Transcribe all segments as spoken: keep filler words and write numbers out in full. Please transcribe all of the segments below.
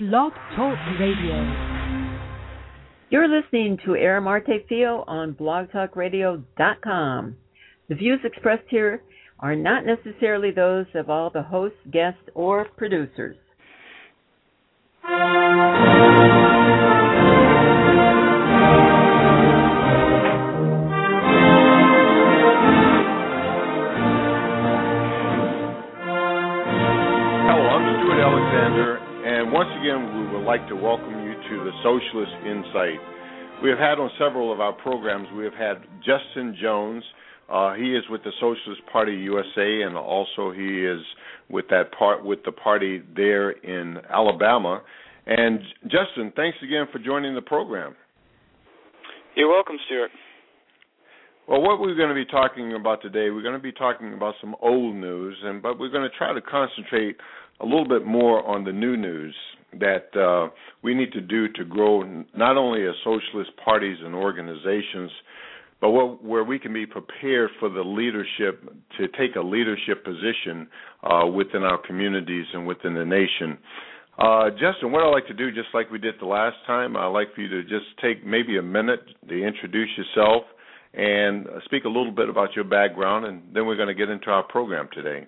Blog Talk Radio. You're listening to Aramarte Fio on blog talk radio dot com. The views expressed here are not necessarily those of all the hosts, guests, or producers. Alexander, and once again we would like to welcome you to the Socialist Insight. We have had on several of our programs, we have had Justin Jones. Uh, he is with the Socialist Party U S A, and also he is with that part with the party there in Alabama. And Justin, thanks again for joining the program. You're welcome, Stuart. Well, what we're going to be talking about today, we're going to be talking about some old news, and but we're going to try to concentrate a little bit more on the new news that uh, we need to do to grow not only as socialist parties and organizations, but what, where we can be prepared for the leadership, to take a leadership position uh, within our communities and within the nation. Uh, Justin, what I'd like to do, just like we did the last time, I'd like for you to just take maybe a minute to introduce yourself and speak a little bit about your background, and then we're going to get into our program today.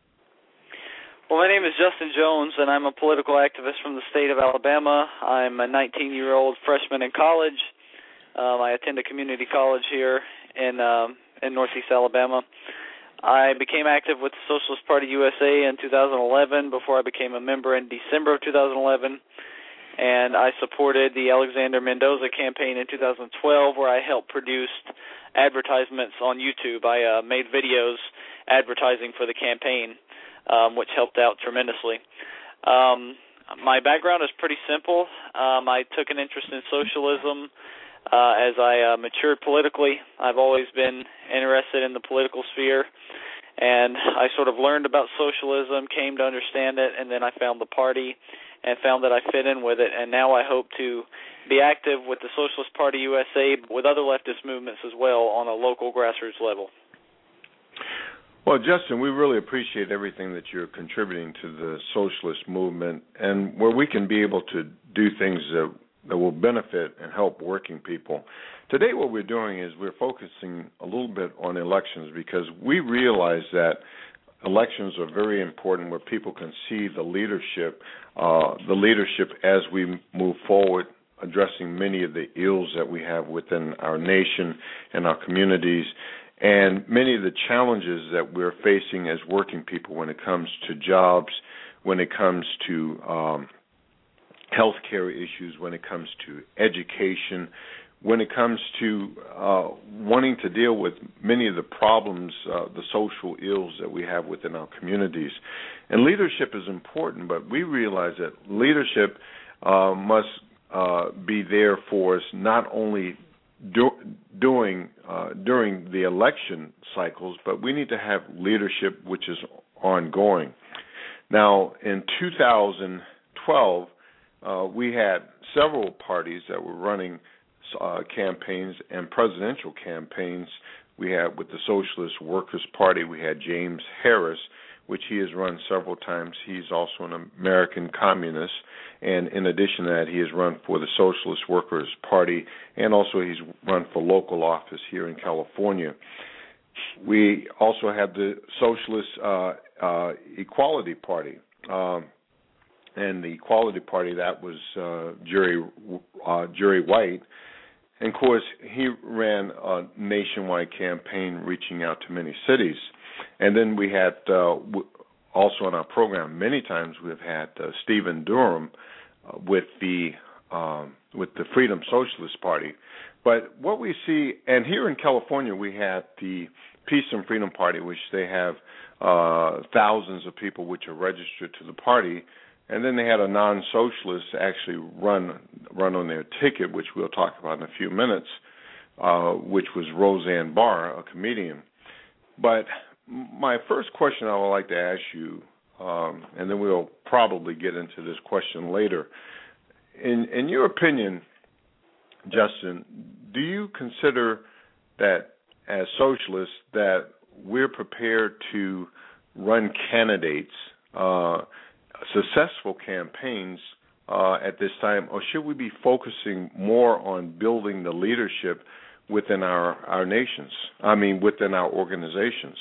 Well, my name is Justin Jones, and I'm a political activist from the state of Alabama. I'm a nineteen-year-old freshman in college. Um, I attend a community college here in um, in Northeast Alabama. I became active with the Socialist Party U S A in two thousand eleven before I became a member in December of two thousand eleven, and I supported the Alexander Mendoza campaign in two thousand twelve, where I helped produce advertisements on YouTube. I uh, made videos advertising for the campaign, Um, which helped out tremendously. Um, my background is pretty simple. Um, I took an interest in socialism uh, as I uh, matured politically. I've always been interested in the political sphere, and I sort of learned about socialism, came to understand it, and then I found the party and found that I fit in with it, and now I hope to be active with the Socialist Party U S A, with other leftist movements as well on a local grassroots level. Well, Justin, we really appreciate everything that you're contributing to the socialist movement, and where we can be able to do things that, that will benefit and help working people. Today what we're doing is we're focusing a little bit on elections, because we realize that elections are very important, where people can see the leadership, uh, the leadership as we move forward, addressing many of the ills that we have within our nation and our communities, and many of the challenges that we're facing as working people when it comes to jobs, when it comes to um, health care issues, when it comes to education, when it comes to uh, wanting to deal with many of the problems, uh, the social ills that we have within our communities. And leadership is important, but we realize that leadership uh, must uh, be there for us not only Do, doing uh, during the election cycles, but we need to have leadership which is ongoing. Now, in two thousand twelve, uh, we had several parties that were running uh, campaigns and presidential campaigns. We had with the Socialist Workers Party, we had James Harris, which he has run several times. He's also an American communist. And in addition to that, he has run for the Socialist Workers Party, and also he's run for local office here in California. We also have the Socialist uh, uh, Equality Party. Um, and the Equality Party, that was uh, Jerry, uh, Jerry White. And, of course, he ran a nationwide campaign reaching out to many cities. And then we had uh, also on our program many times we've had uh, Stephen Durham uh, with the um, with the Freedom Socialist Party. But what we see, and here in California we had the Peace and Freedom Party, which they have uh, thousands of people which are registered to the party, and then they had a non-socialist actually run run on their ticket, which we'll talk about in a few minutes, uh, which was Roseanne Barr, a comedian. But my first question I would like to ask you, um, and then we'll probably get into this question later. In, in your opinion, Justin, do you consider that as socialists that we're prepared to run candidates, uh, successful campaigns uh, at this time, or should we be focusing more on building the leadership within our, our nations, I mean within our organizations?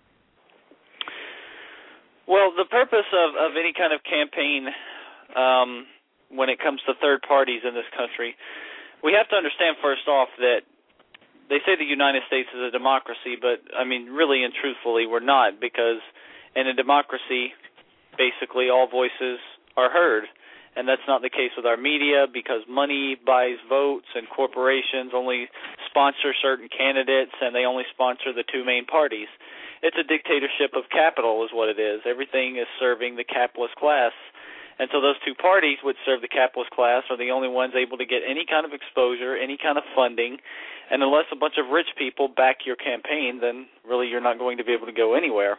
Well, the purpose of, of any kind of campaign um, when it comes to third parties in this country, we have to understand first off that they say the United States is a democracy, but, I mean, really and truthfully, we're not, because in a democracy, basically all voices are heard, and that's not the case with our media because money buys votes and corporations only sponsor certain candidates and they only sponsor the two main parties. It's a dictatorship of capital is what it is. Everything is serving the capitalist class. And so those two parties which serve the capitalist class are the only ones able to get any kind of exposure, any kind of funding, and unless a bunch of rich people back your campaign, then really you're not going to be able to go anywhere.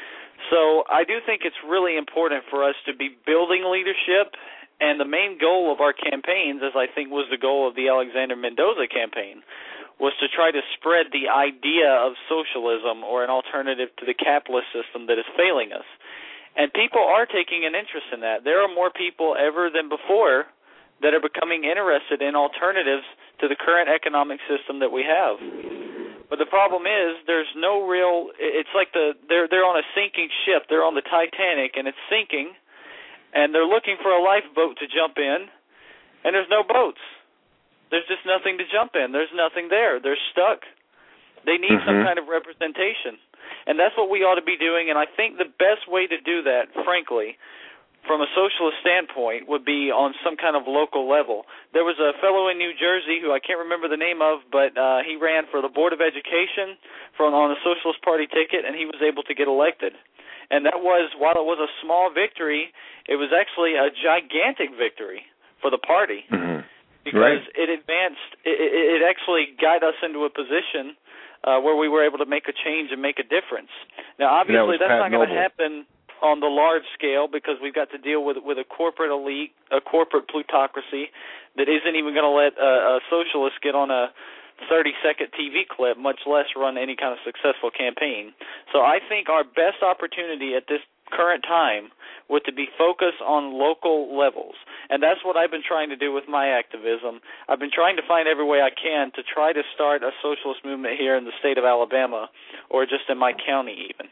So I do think it's really important for us to be building leadership, and the main goal of our campaigns, as I think was the goal of the Alexander Mendoza campaign, was to try to spread the idea of socialism or an alternative to the capitalist system that is failing us. And people are taking an interest in that. There are more people ever than before that are becoming interested in alternatives to the current economic system that we have. But the problem is there's no real – it's like the they're they're on a sinking ship. They're on the Titanic, and it's sinking, and they're looking for a lifeboat to jump in, and there's no boats. There's just nothing to jump in. There's nothing there. They're stuck. They need mm-hmm. some kind of representation. And that's what we ought to be doing, and I think the best way to do that, frankly, from a socialist standpoint, would be on some kind of local level. There was a fellow in New Jersey who I can't remember the name of, but uh, he ran for the Board of Education from, on a Socialist Party ticket, and he was able to get elected. And that was, while it was a small victory, it was actually a gigantic victory for the party mm-hmm. because right. it advanced, it, it actually got us into a position Uh, where we were able to make a change and make a difference. Now, obviously, that that's not going to happen on the large scale because we've got to deal with with a corporate elite, a corporate plutocracy that isn't even going to let a, a socialist get on a thirty-second T V clip, much less run any kind of successful campaign. So I think our best opportunity at this current time would to be focused on local levels. And that's what I've been trying to do with my activism. I've been trying to find every way I can to try to start a socialist movement here in the state of Alabama or just in my county even.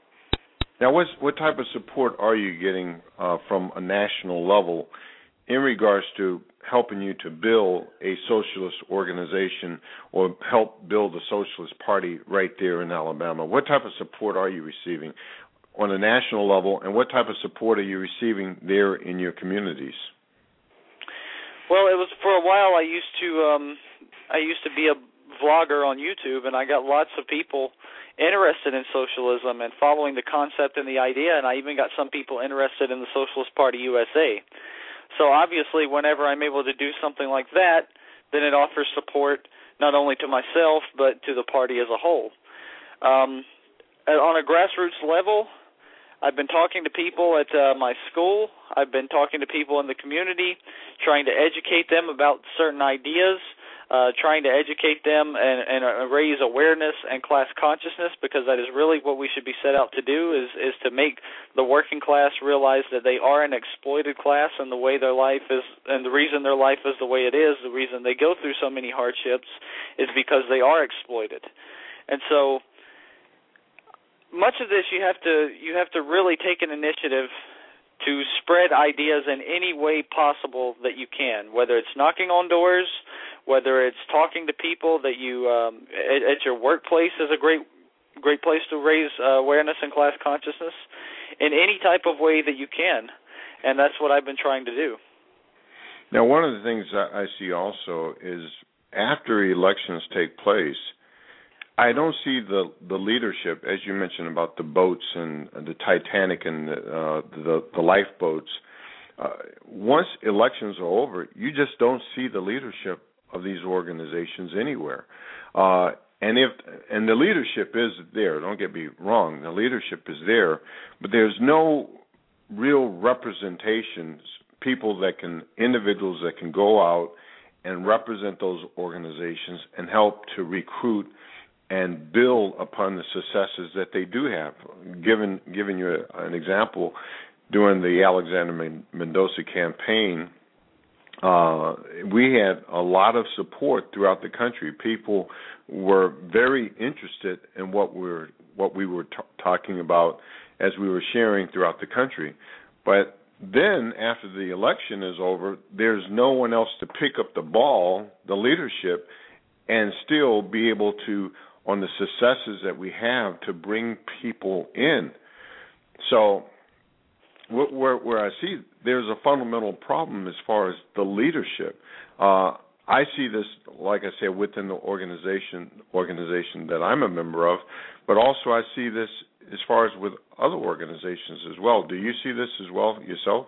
Now, what's, what type of support are you getting uh, from a national level in regards to helping you to build a socialist organization or help build a socialist party right there in Alabama? What type of support are you receiving on a national level, and what type of support are you receiving there in your communities? Well, it was for a while. I used to um, I used to be a vlogger on YouTube, and I got lots of people interested in socialism and following the concept and the idea, and I even got some people interested in the Socialist Party U S A. So obviously, whenever I'm able to do something like that, then it offers support not only to myself but to the party as a whole. Um, on a grassroots level, I've been talking to people at uh, my school. I've been talking to people in the community, trying to educate them about certain ideas, uh, trying to educate them and, and uh, raise awareness and class consciousness, because that is really what we should be set out to do, is, is to make the working class realize that they are an exploited class, and the way their life is, and the reason their life is the way it is, the reason they go through so many hardships is because they are exploited. And so much of this you have to you have to really take an initiative to spread ideas in any way possible that you can, whether it's knocking on doors, whether it's talking to people that you um, at, at your workplace is a great great place to raise uh, awareness and class consciousness in any type of way that you can, and that's what I've been trying to do. Now, one of the things I see also is after elections take place, I don't see the, the leadership, as you mentioned about the boats and the Titanic and the, uh, the, the lifeboats. Uh, once elections are over, you just don't see the leadership of these organizations anywhere. Uh, and if and the leadership is there, don't get me wrong, the leadership is there, but there's no real representations, people that can, individuals that can go out and represent those organizations and help to recruit and build upon the successes that they do have. Given giving you a, an example, during the Alexander Mendoza campaign, uh, we had a lot of support throughout the country. People were very interested in what we were what we were t- talking about as we were sharing throughout the country. But then, after the election is over, there's no one else to pick up the ball, the leadership, and still be able to, on the successes that we have, to bring people in. So where, where I see there's a fundamental problem as far as the leadership. Uh, I see this, like I said, within the organization organization that I'm a member of, but also I see this as far as with other organizations as well. Do you see this as well yourself?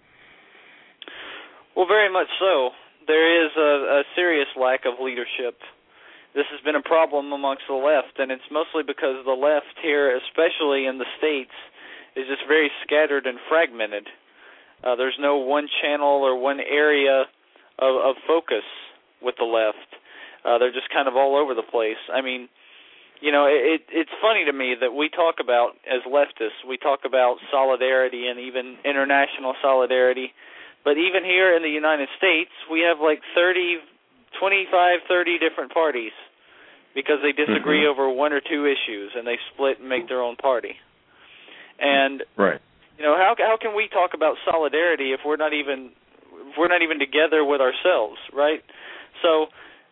Well, very much so. There is a, a serious lack of leadership. This has been a problem amongst the left, and it's mostly because the left here, especially in the States, is just very scattered and fragmented. Uh, there's no one channel or one area of, of focus with the left. Uh, they're just kind of all over the place. I mean, you know, it, it's funny to me that we talk about, as leftists, we talk about solidarity and even international solidarity, but even here in the United States, we have like thirty, twenty-five, thirty different parties because they disagree mm-hmm. over one or two issues, and they split and make their own party. And right. you know, how how can we talk about solidarity if we're not even if we're not even together with ourselves, right? So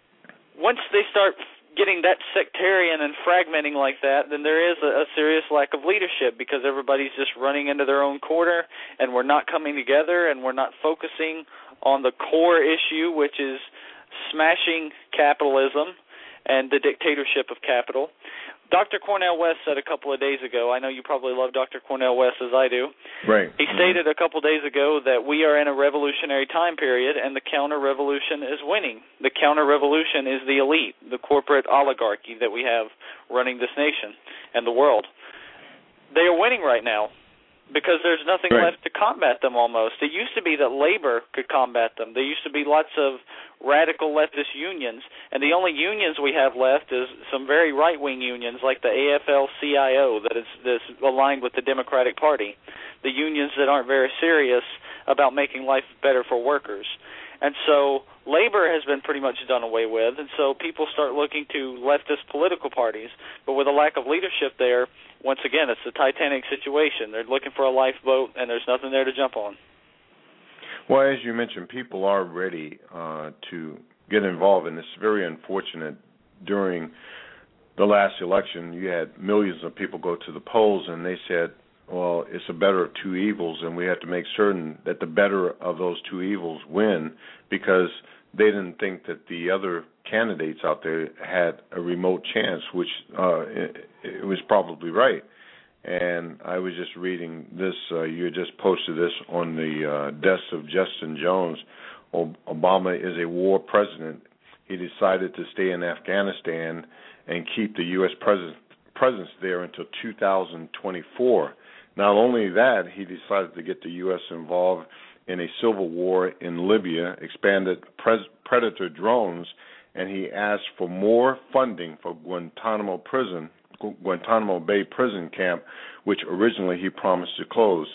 once they start getting that sectarian and fragmenting like that, then there is a, a serious lack of leadership because everybody's just running into their own corner, and we're not coming together, and we're not focusing on the core issue, which is smashing capitalism and the dictatorship of capital. Doctor Cornel West said a couple of days ago, I know you probably love Doctor Cornel West as I do. Right. He mm-hmm. stated a couple of days ago that we are in a revolutionary time period and the counter-revolution is winning. The counter-revolution is the elite, the corporate oligarchy that we have running this nation and the world. They are winning right now because there's nothing right. left to combat them almost. It used to be that labor could combat them. There used to be lots of radical leftist unions, and the only unions we have left is some very right-wing unions like the A F L C I O that is, is aligned with the Democratic Party, the unions that aren't very serious about making life better for workers. And so labor has been pretty much done away with, and so people start looking to leftist political parties. But with a lack of leadership there, once again, it's a Titanic situation. They're looking for a lifeboat, and there's nothing there to jump on. Well, as you mentioned, people are ready uh, to get involved, and it's very unfortunate. During the last election, you had millions of people go to the polls, and they said, well, it's a better of two evils, and we have to make certain that the better of those two evils win, because they didn't think that the other candidates out there had a remote chance, which uh, it, it was probably right. And I was just reading this. Uh, you just posted this on the uh, desk of Justin Jones. Obama is a war president. He decided to stay in Afghanistan and keep the U S presence, presence there until two thousand twenty-four. Not only that, he decided to get the U S involved in a civil war in Libya, expanded pres- predator drones, and he asked for more funding for Guantanamo prison, Guantanamo Bay prison camp, which originally he promised to close.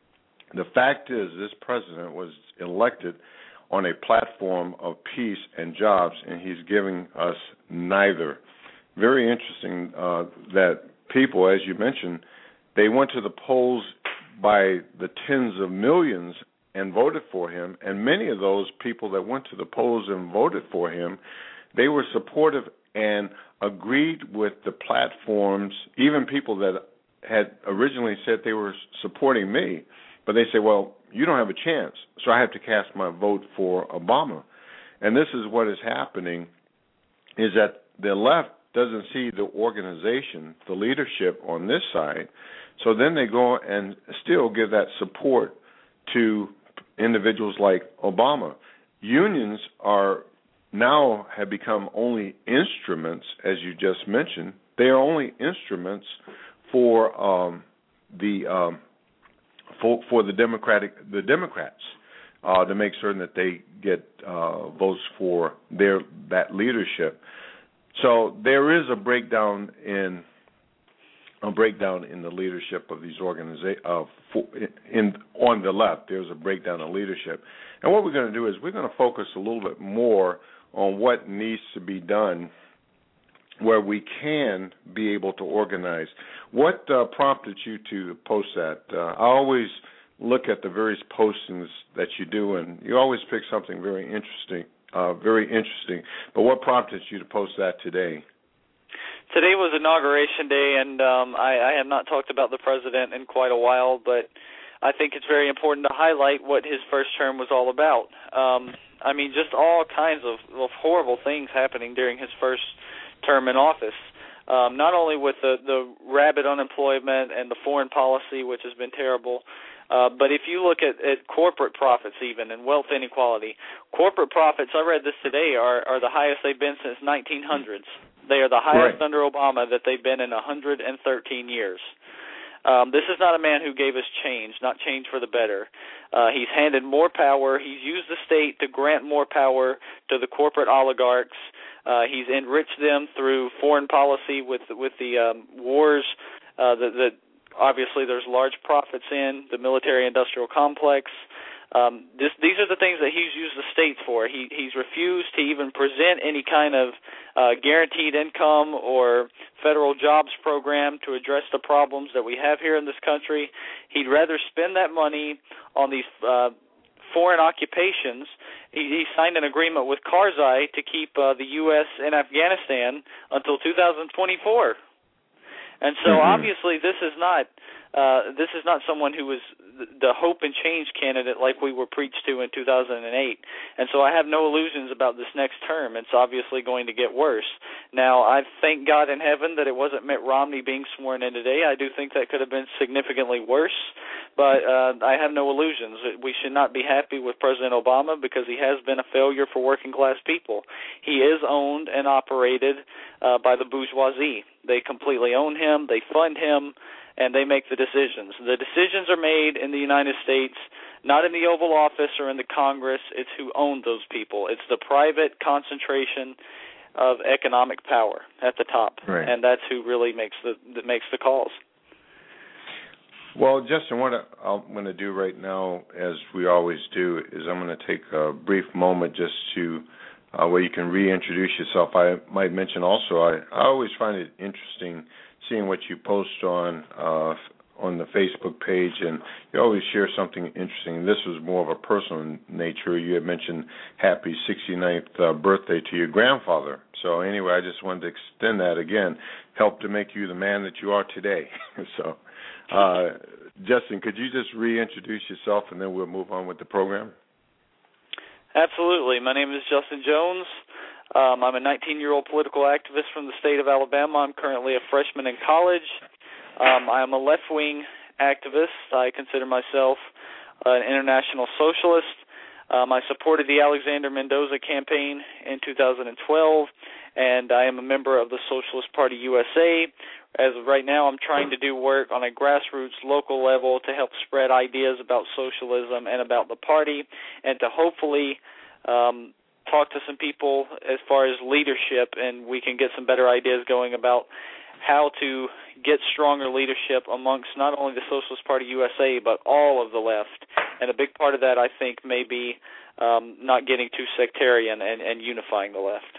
The fact is, this president was elected on a platform of peace and jobs, and he's giving us neither. Very interesting uh, that people, as you mentioned, they went to the polls by the tens of millions and voted for him, and many of those people that went to the polls and voted for him, they were supportive and agreed with the platforms, even people that had originally said they were supporting me, but they say, well, you don't have a chance, so I have to cast my vote for Obama. And this is what is happening, is that the left doesn't see the organization, the leadership on this side, so then they go and still give that support to individuals like Obama. Unions are now have become only instruments, as you just mentioned. They are only instruments for um, the um, for for the Democratic the Democrats uh, to make certain that they get uh, votes for their that leadership. So there is a breakdown in a breakdown in the leadership of these organizations. Uh, in on the left, there's a breakdown in leadership, and what we're going to do is we're going to focus a little bit more on what needs to be done, where we can be able to organize. What uh, prompted you to post that? Uh, I always look at the various postings that you do, and you always pick something very interesting. Uh, very interesting. But what prompted you to post that today? Today was Inauguration Day, and um, I, I have not talked about the president in quite a while, but I think it's very important to highlight what his first term was all about. Um, I mean, just all kinds of, of horrible things happening during his first term in office, um, not only with the, the rapid unemployment and the foreign policy, which has been terrible, Uh, but if you look at, at corporate profits even and wealth inequality, corporate profits, I read this today, are, are the highest they've been since nineteen hundreds. They are the highest right. under Obama that they've been in one hundred thirteen years. Um, this is not a man who gave us change, not change for the better. Uh, he's handed more power. He's used the state to grant more power to the corporate oligarchs. Uh, he's enriched them through foreign policy with with the um, wars uh, that, that obviously there's large profits in, the military-industrial complex. Um, this, these are the things that he's used the states for. He, he's refused to even present any kind of uh, guaranteed income or federal jobs program to address the problems that we have here in this country. He'd rather spend that money on these uh, foreign occupations. He, he signed an agreement with Karzai to keep uh, the U S in Afghanistan until two thousand twenty-four. And so, mm-hmm. obviously, this is not uh, this is not someone who was the hope and change candidate like we were preached to in two thousand eight. And so I have no illusions about this next term. It's obviously going to get worse. Now, I thank God in heaven that it wasn't Mitt Romney being sworn in today. I do think that could have been significantly worse, but uh, I have no illusions. We should not be happy with President Obama because he has been a failure for working-class people. He is owned and operated uh, by the bourgeoisie. They completely own him, they fund him, and they make the decisions. The decisions are made in the United States, not in the Oval Office or in the Congress. It's who owned those people. It's the private concentration of economic power at the top, right. and that's who really makes the that makes the calls. Well, Justin, what I'm going to do right now, as we always do, is I'm going to take a brief moment just to Uh, where you can reintroduce yourself. I might mention also, I, I always find it interesting seeing what you post on uh, on the Facebook page, and you always share something interesting. This was more of a personal nature. You had mentioned happy sixty-ninth uh, birthday to your grandfather. So anyway, I just wanted to extend that again, help to make you the man that you are today. so, uh, Justin, could you just reintroduce yourself, and then we'll move on with the program? Absolutely. My name is Justin Jones. Um, I'm a nineteen-year-old political activist from the state of Alabama. I'm currently a freshman in college. Um, I am a left-wing activist. I consider myself an international socialist. Um, I supported the Alexander Mendoza campaign in two thousand twelve, and I am a member of the Socialist Party U S A. As of right now, I'm trying to do work on a grassroots local level to help spread ideas about socialism and about the party, and to hopefully um, talk to some people as far as leadership, and we can get some better ideas going about how to get stronger leadership amongst not only the Socialist Party U S A, but all of the left. And a big part of that, I think, may be um, not getting too sectarian and, and unifying the left.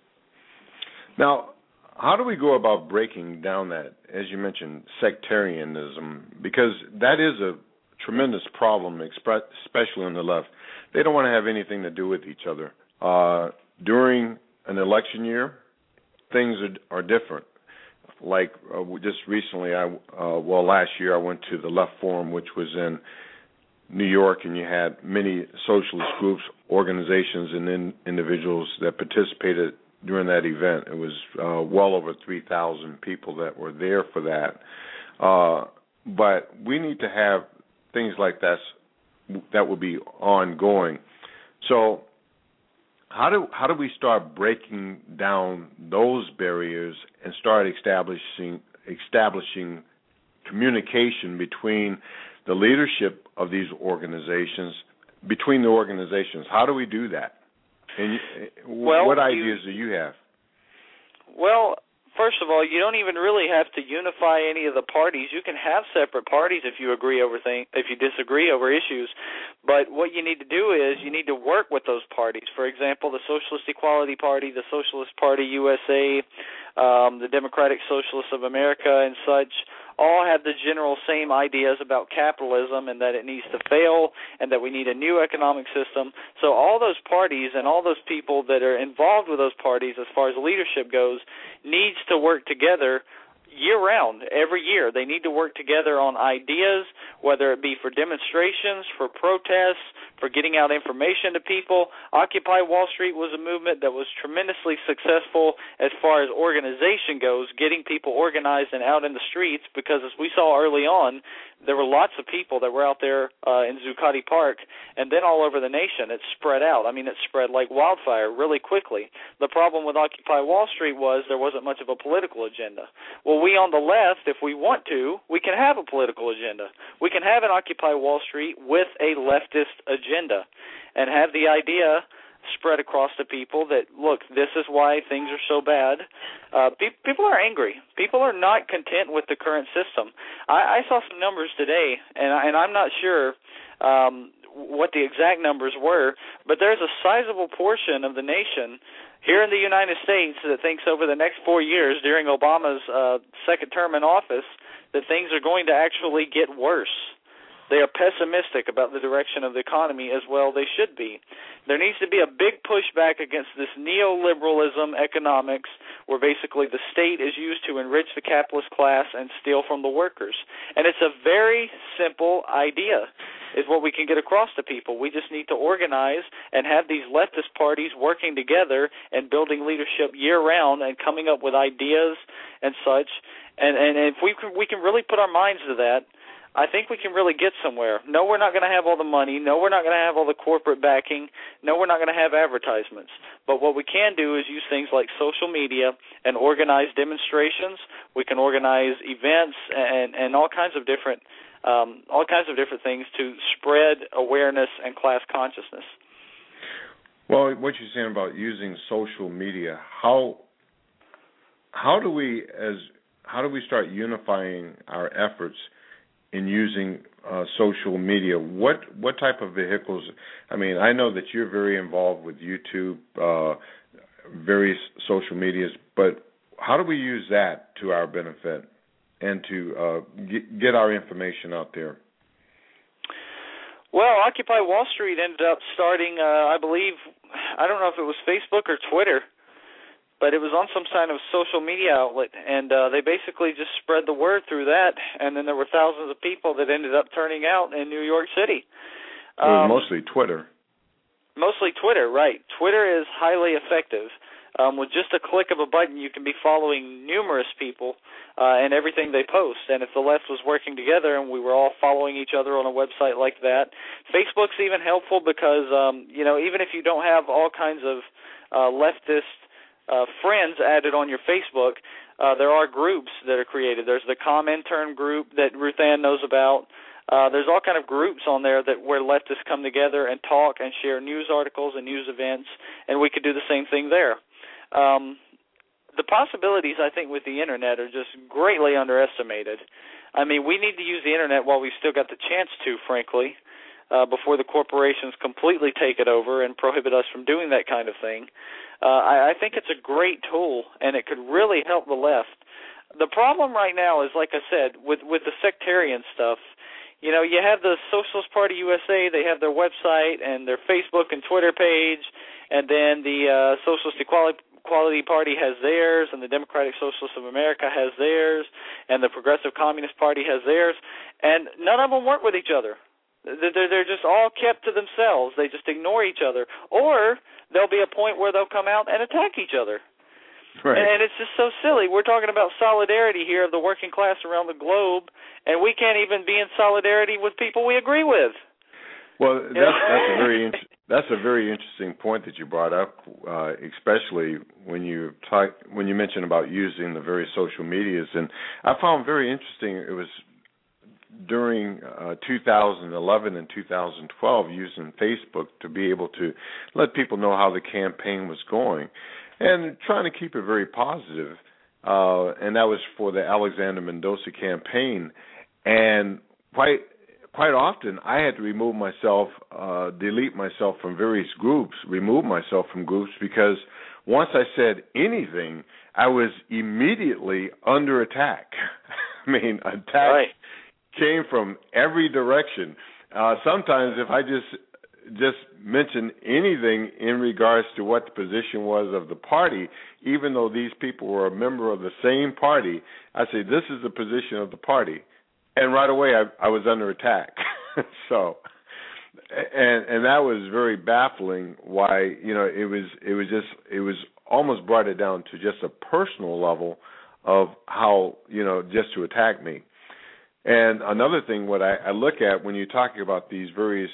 Now, how do we go about breaking down that, as you mentioned, sectarianism? Because that is a tremendous problem, especially on the left. They don't want to have anything to do with each other. Uh, during an election year, things are, are different. Like uh, just recently, I uh, well, last year I went to the Left Forum, which was in New York, and you had many socialist groups, organizations, and in, individuals that participated during that event. It was uh, well over three thousand people that were there for that. Uh, but we need to have things like that that will be ongoing. So how do how do we start breaking down those barriers and start establishing establishing communication between the leadership of these organizations, between the organizations? How do we do that? And well, what ideas you, do you have? Well, first of all, you don't even really have to unify any of the parties. You can have separate parties if you agree over things, if you disagree over issues. But what you need to do is you need to work with those parties. For example, the Socialist Equality Party, the Socialist Party U S A, um, the Democratic Socialists of America, and such, all have the general same ideas about capitalism and that it needs to fail and that we need a new economic system. So all those parties and all those people that are involved with those parties as far as leadership goes needs to work together year-round, every year. They need to work together on ideas, whether it be for demonstrations, for protests, for getting out information to people. Occupy Wall Street was a movement that was tremendously successful as far as organization goes, getting people organized and out in the streets, because as we saw early on, there were lots of people that were out there uh, in Zuccotti Park, and then all over the nation. It spread out. I mean, it spread like wildfire really quickly. The problem with Occupy Wall Street was there wasn't much of a political agenda. Well, we on the left, if we want to, we can have a political agenda. We can have an Occupy Wall Street with a leftist agenda and have the idea spread across to people that, look, this is why things are so bad. Uh, pe- people are angry. People are not content with the current system. I, I saw some numbers today, and, I, and I'm not sure um, what the exact numbers were, but there's a sizable portion of the nation here in the United States that thinks over the next four years during Obama's uh, second term in office that things are going to actually get worse. They are pessimistic about the direction of the economy, as well they should be. There needs to be a big pushback against this neoliberalism economics where basically the state is used to enrich the capitalist class and steal from the workers. And it's a very simple idea, is what we can get across to people. We just need to organize and have these leftist parties working together and building leadership year-round and coming up with ideas and such. And, and if we can, we can really put our minds to that, I think we can really get somewhere. No, we're not going to have all the money. No, we're not going to have all the corporate backing. No, we're not going to have advertisements. But what we can do is use things like social media and organize demonstrations. We can organize events and, and all kinds of different um, all kinds of different things to spread awareness and class consciousness. Well, what you're saying about using social media, how how do we as how do we start unifying our efforts in using uh, social media? What what type of vehicles? I mean, I know that you're very involved with YouTube, uh, various social medias, but how do we use that to our benefit and to uh, get, get our information out there? Well, Occupy Wall Street ended up starting, uh, I believe, I don't know if it was Facebook or Twitter, but it was on some kind of social media outlet, and uh, they basically just spread the word through that, and then there were thousands of people that ended up turning out in New York City. Um, it was mostly Twitter. Mostly Twitter, right. Twitter is highly effective. Um, with just a click of a button, you can be following numerous people uh, and everything they post. And if the left was working together and we were all following each other on a website like that, Facebook's even helpful because, um, you know, even if you don't have all kinds of uh, leftist Uh, friends added on your Facebook, uh, there are groups that are created. There's the Comintern group that Ruth Ann knows about. Uh, there's all kind of groups on there that where leftists come together and talk and share news articles and news events, and we could do the same thing there. Um, the possibilities, I think, with the Internet are just greatly underestimated. I mean, we need to use the Internet while we've still got the chance to, frankly, uh, before the corporations completely take it over and prohibit us from doing that kind of thing. Uh, I, I think it's a great tool, and it could really help the left. The problem right now is, like I said, with, with the sectarian stuff, you know, you have the Socialist Party U S A, they have their website and their Facebook and Twitter page, and then the uh, Socialist Equality, Equality Party has theirs, and the Democratic Socialists of America has theirs, and the Progressive Communist Party has theirs, and none of them work with each other. They're, they're just all kept to themselves. They just ignore each other. Or there'll be a point where they'll come out and attack each other. Right. And it's just so silly. We're talking about solidarity here of the working class around the globe, and we can't even be in solidarity with people we agree with. Well, that's, that's a very that's a very interesting point that you brought up, uh, especially when you talk, when you mentioned about using the various social medias. And I found very interesting. It was during uh, two thousand eleven and two thousand twelve, using Facebook to be able to let people know how the campaign was going and trying to keep it very positive. uh, and that was for the Alexander Mendoza campaign. And quite quite often, I had to remove myself, uh, delete myself from various groups, remove myself from groups, because once I said anything, I was immediately under attack. I mean, attack right. came from every direction. Uh, sometimes if I just just mentioned anything in regards to what the position was of the party, even though these people were a member of the same party, I say, this is the position of the party. And right away, I, I was under attack. so, and and that was very baffling. Why, you know, it was it was just it was almost brought it down to just a personal level of how, you know, just to attack me. And another thing, what I, I look at when you're talking about these various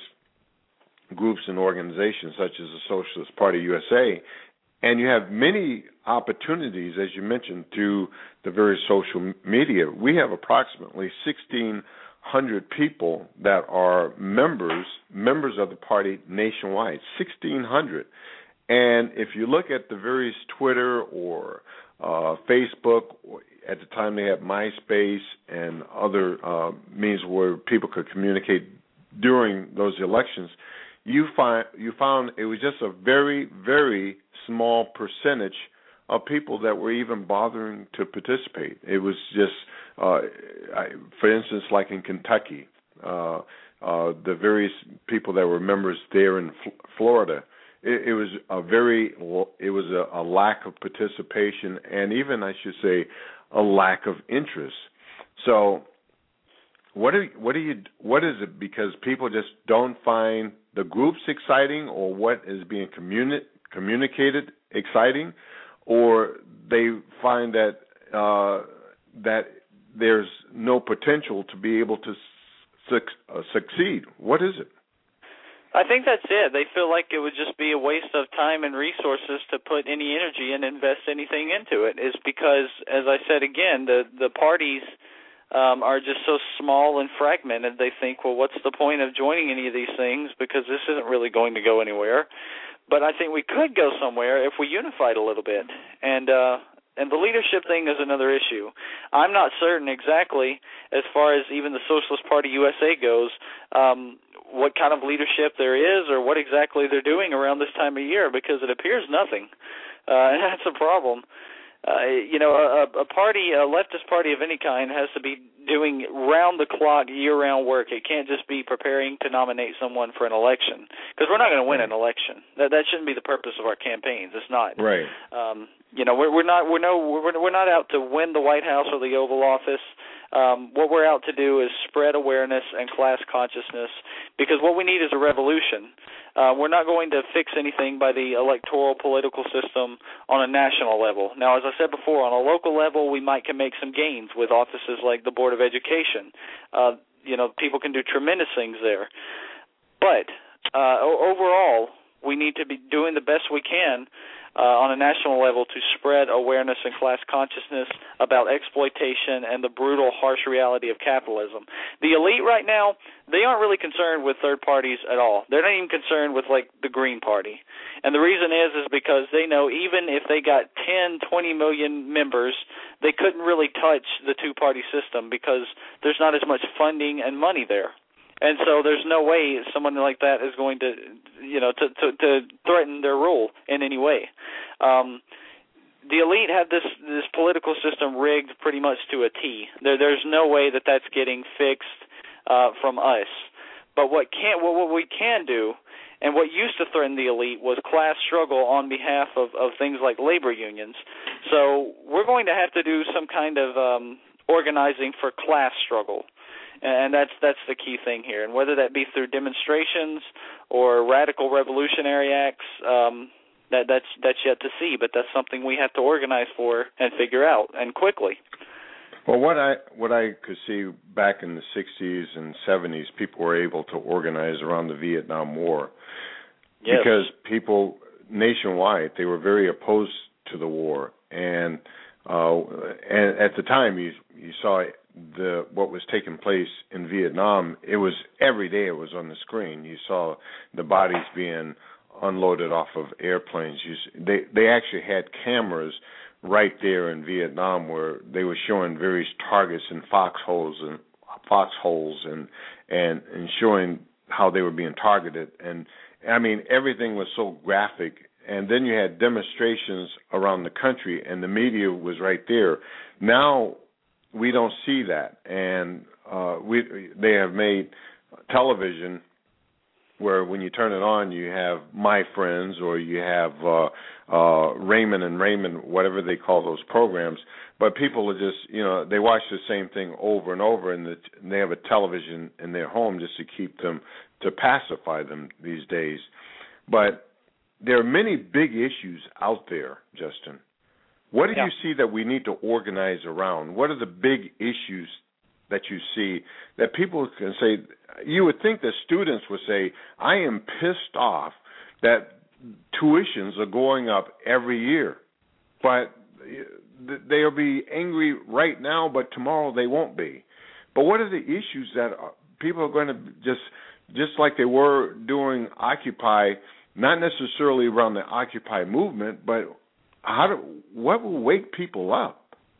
groups and organizations, such as the Socialist Party U S A, and you have many opportunities, as you mentioned, through the various social media. We have approximately sixteen hundred people that are members, members of the party nationwide, sixteen hundred. And if you look at the various Twitter or uh, Facebook, at the time they had MySpace and other uh, means where people could communicate during those elections, you find you found it was just a very, very small percentage of people that were even bothering to participate. It was just, uh, I, for instance, like in Kentucky, uh, uh, the various people that were members there in F- Florida, it, it was a very, it was a, a lack of participation, and even I should say, a lack of interest. So, what are what do you what is it? Because people just don't find the groups exciting, or what is being communi- communicated exciting, or they find that uh, that there's no potential to be able to su- uh, succeed. What is it? I think that's it. They feel like it would just be a waste of time and resources to put any energy and invest anything into it. Is because, as I said again, the the parties um, are just so small and fragmented. They think, well, what's the point of joining any of these things, because this isn't really going to go anywhere. But I think we could go somewhere if we unified a little bit. And uh, and the leadership thing is another issue. I'm not certain exactly, as far as even the Socialist Party U S A goes, um, what kind of leadership there is or what exactly they're doing around this time of year, because it appears nothing. Uh, and that's a problem. Uh, you know, a, a party, a leftist party of any kind, has to be doing round-the-clock, year-round work. It can't just be preparing to nominate someone for an election, because we're not going to win an election. That that shouldn't be the purpose of our campaigns. It's not. Right. Um, you know, we're, we're not we're no we're, we're not out to win the White House or the Oval Office. Um, what we're out to do is spread awareness and class consciousness, because what we need is a revolution. Uh, we're not going to fix anything by the electoral political system on a national level. Now, as I said before, on a local level, we might can make some gains with offices like the Board of Education. Uh, you know, people can do tremendous things there. But uh, overall, we need to be doing the best we can Uh, on a national level to spread awareness and class consciousness about exploitation and the brutal, harsh reality of capitalism. The elite right now, they aren't really concerned with third parties at all. They're not even concerned with, like, the Green Party. And the reason is is because they know even if they got ten, twenty million members, they couldn't really touch the two-party system because there's not as much funding and money there. And so there's no way someone like that is going to, you know, to, to, to threaten their rule in any way. Um, the elite have this, this political system rigged pretty much to a T. There, there's no way that that's getting fixed uh, from us. But what can what, what we can do, and what used to threaten the elite, was class struggle on behalf of, of things like labor unions. So we're going to have to do some kind of um, organizing for class struggle. And that's that's the key thing here. And whether that be through demonstrations or radical revolutionary acts, um, that that's that's yet to see. But that's something we have to organize for and figure out, and quickly. Well, what I what I could see back in the sixties and seventies, people were able to organize around the Vietnam War. Yes. Because people nationwide, they were very opposed to the war, and uh, and at the time you you saw the what was taking place in Vietnam. It was every day. It was on the screen. You saw the bodies being unloaded off of airplanes. You, they they actually had cameras right there in Vietnam, where they were showing various targets in foxholes and foxholes and and and showing how they were being targeted. And I mean, everything was so graphic. And then you had demonstrations around the country, and the media was right there. Now we don't see that, and uh, we they have made television where when you turn it on, you have My Friends, or you have uh, uh, Raymond and Raymond, whatever they call those programs. But people are just, you know, they watch the same thing over and over, and, the, and they have a television in their home just to keep them, to pacify them these days. But there are many big issues out there, Justin. What do yeah. you see that we need to organize around? What are the big issues that you see that people can say? You would think that students would say, I am pissed off that tuitions are going up every year, but they'll be angry right now, but tomorrow they won't be. But what are the issues that people are going to just, just like they were during Occupy, not necessarily around the Occupy movement, but how do, what will wake people up?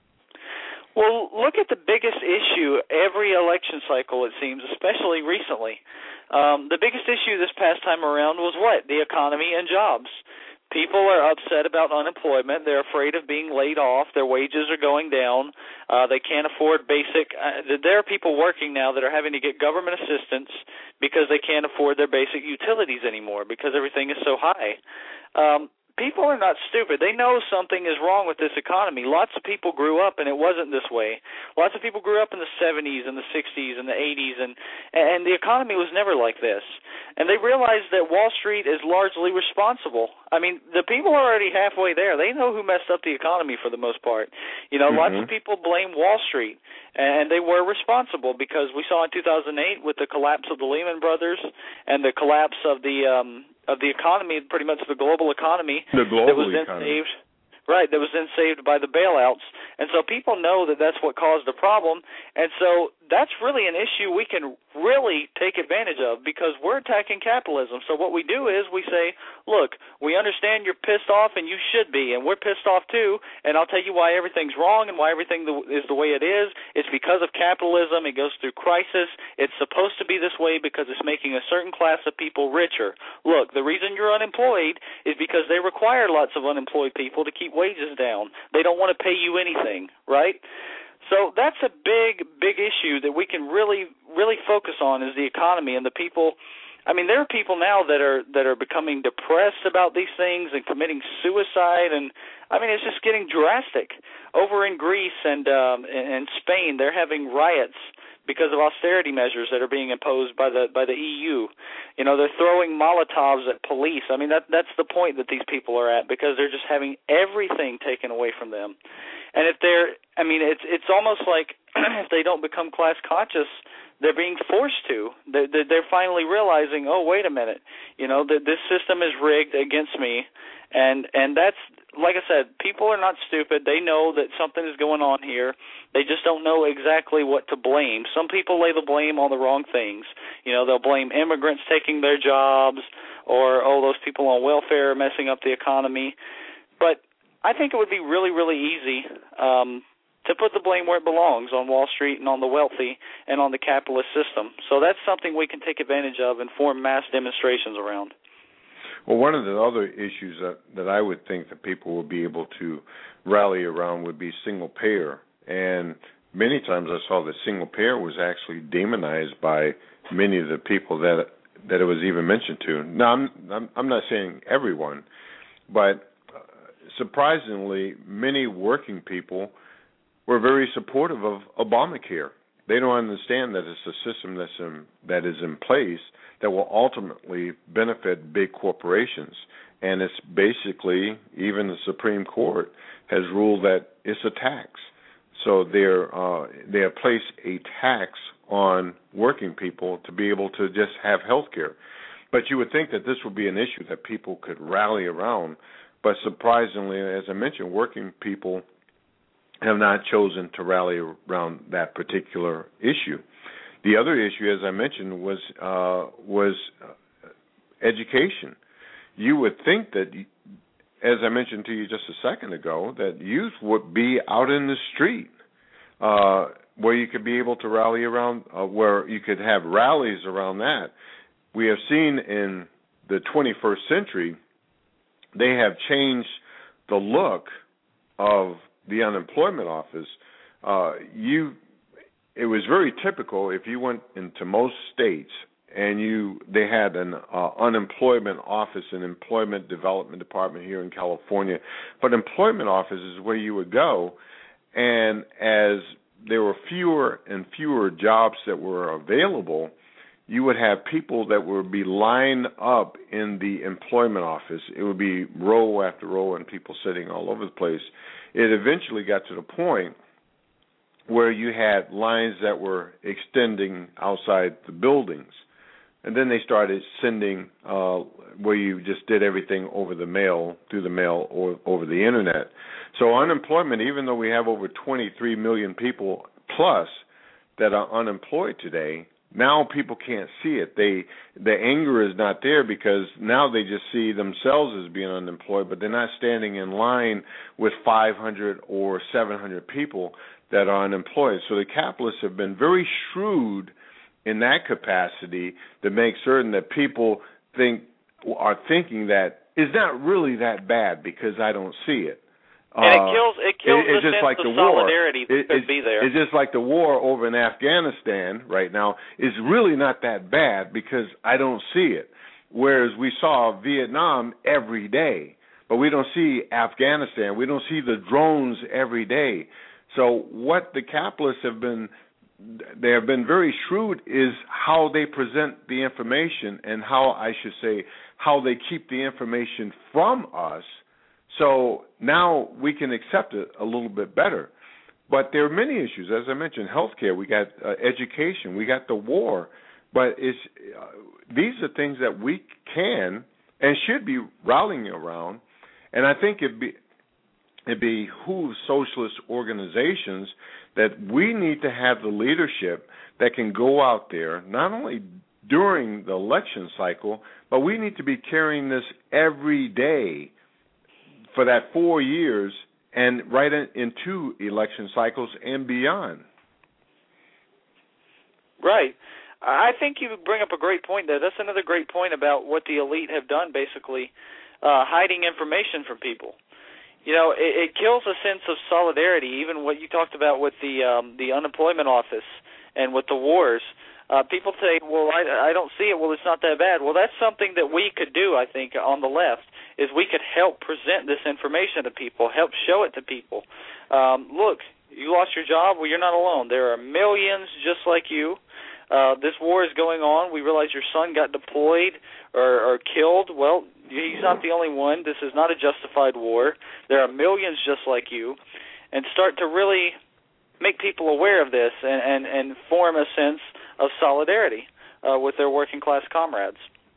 Well, look at the biggest issue every election cycle, it seems, especially recently. Um, the biggest issue this past time around was what? The economy and jobs. People are upset about unemployment. They're afraid of being laid off. Their wages are going down. Uh, they can't afford basic uh, – there are people working now that are having to get government assistance because they can't afford their basic utilities anymore because everything is so high. Um, People are not stupid. They know something is wrong with this economy. Lots of people grew up, and it wasn't this way. Lots of people grew up in the seventies and the sixties and the eighties, and, and the economy was never like this. And they realized that Wall Street is largely responsible. I mean, the people are already halfway there. They know who messed up the economy for the most part. You know, mm-hmm. lots of people blame Wall Street, and they were responsible because we saw in two thousand eight with the collapse of the Lehman Brothers and the collapse of the um, – of the economy, pretty much the global economy, the global that was then economy. saved, right, that was then saved by the bailouts. And so people know that that's what caused the problem, and so that's really an issue we can really take advantage of because we're attacking capitalism. So what we do is we say, look, we understand you're pissed off and you should be, and we're pissed off too, and I'll tell you why everything's wrong and why everything is the way it is. It's because of capitalism. It goes through crisis. It's supposed to be this way because it's making a certain class of people richer. Look, the reason you're unemployed is because they require lots of unemployed people to keep wages down. They don't want to pay you anything, right? So that's a big, big issue that we can really, really focus on is the economy and the people. I mean, there are people now that are that are becoming depressed about these things and committing suicide, and I mean, it's just getting drastic. Over in Greece and um, and Spain, they're having riots because of austerity measures that are being imposed by the by the E U. You know, they're throwing Molotovs at police. I mean, that that's the point that these people are at because they're just having everything taken away from them. And if they're, I mean, it's it's almost like if they don't become class conscious, they're being forced to. They're, they're finally realizing, oh, wait a minute, you know, that this system is rigged against me. And and that's, like I said, people are not stupid. They know that something is going on here. They just don't know exactly what to blame. Some people lay the blame on the wrong things. You know, they'll blame immigrants taking their jobs or, oh, those people on welfare are messing up the economy. But I think it would be really, really easy um, to put the blame where it belongs, on Wall Street and on the wealthy and on the capitalist system. So that's something we can take advantage of and form mass demonstrations around. Well, one of the other issues that, that I would think that people will be able to rally around would be single payer. And many times I saw that single payer was actually demonized by many of the people that that it was even mentioned to. Now, I'm I'm, I'm not saying everyone, but surprisingly, many working people were very supportive of Obamacare. They don't understand that it's a system that's in, that is in place that will ultimately benefit big corporations. And it's basically, even the Supreme Court has ruled that it's a tax. So they're, uh, they have placed a tax on working people to be able to just have health care. But you would think that this would be an issue that people could rally around. But surprisingly, as I mentioned, working people have not chosen to rally around that particular issue. The other issue, as I mentioned, was uh, was uh, education. You would think that, as I mentioned to you just a second ago, that youth would be out in the street uh, where you could be able to rally around, uh, where you could have rallies around that. We have seen in the twenty-first century, they have changed the look of the unemployment office. Uh, you, it was very typical if you went into most states and you they had an uh, unemployment office, an employment development department here in California, but employment office is where you would go, and as there were fewer and fewer jobs that were available, you would have people that would be lined up in the employment office. It would be row after row and people sitting all over the place. It eventually got to the point where you had lines that were extending outside the buildings. And then they started sending uh, where you just did everything over the mail, through the mail, or over the Internet. So unemployment, even though we have over twenty-three million people plus that are unemployed today, now people can't see it. They the anger is not there because now they just see themselves as being unemployed, but they're not standing in line with five hundred or seven hundred people that are unemployed. So the capitalists have been very shrewd in that capacity to make certain that people think are thinking that it's not really that bad because I don't see it. And uh, it kills it kills it, the sense like of the solidarity war. that it, could be there. It's just like the war over in Afghanistan right now is really not that bad because I don't see it. Whereas we saw Vietnam every day, but we don't see Afghanistan. We don't see the drones every day. So what the capitalists have been they have been very shrewd is how they present the information and how, I should say, how they keep the information from us. So now we can accept it a little bit better. But there are many issues, as I mentioned, healthcare, we got uh, education, we got the war. But it's, uh, these are things that we can and should be rallying around. And I think it'd be, it behooves socialist organizations that we need to have the leadership that can go out there, not only during the election cycle, but we need to be carrying this every day for that four years and right in, into election cycles and beyond. Right. I think you bring up a great point there. That's another great point about what the elite have done, basically, uh, hiding information from people. You know, it, it kills a sense of solidarity, even what you talked about with the um, the unemployment office and with the wars. Uh, people say, well, I, I don't see it. Well, it's not that bad. Well, that's something that we could do, I think, on the left, is we could help present this information to people, help show it to people. Um, look, you lost your job. Well, you're not alone. There are millions just like you. Uh, this war is going on. We realize your son got deployed or, or killed. Well, he's not the only one. This is not a justified war. There are millions just like you. And start to really make people aware of this and, and, and form a sense of solidarity uh, with their working class comrades.